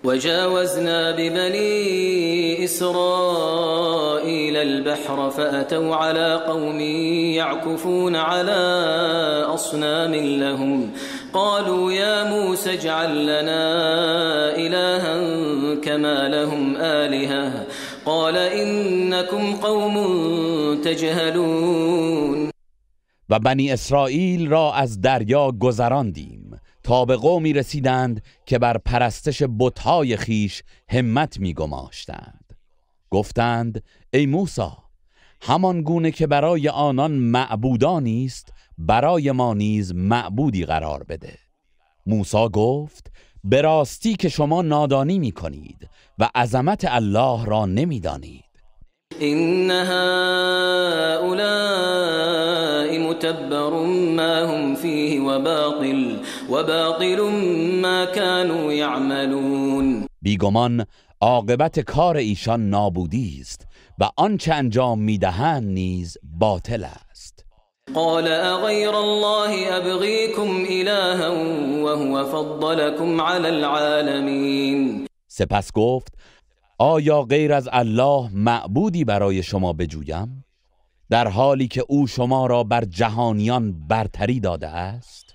وجاوزنا ببني إسرائيل البحر فأتوا على قوم يعكفون على أصنام لهم قالوا يا موسى اجعل لنا إلها كما لهم آلهة قال إنكم قوم تجهلون. و بنی اسرائیل را از دریا گذراندیم تا به قومی رسیدند که بر پرستش بت‌های خیش همت می‌گماشتند. گفتند ای موسی، همان گونه که برای آنان معبودانی است برای ما نیز معبودی قرار بده. موسی گفت به راستی که شما نادانی می‌کنید و عظمت الله را نمی‌دانید. إن هؤلاء متبر ما هم فيه وباطل ما كانوا يعملون. بیگمان عاقبت کار ایشان نابودی است و آنچه انجام میدهند نیز باطل است. قال اغير الله ابغيكم الها وهو فضلكم على العالمين. سپس گفت آیا غیر از الله معبودی برای شما بجویم در حالی که او شما را بر جهانیان برتری داده است؟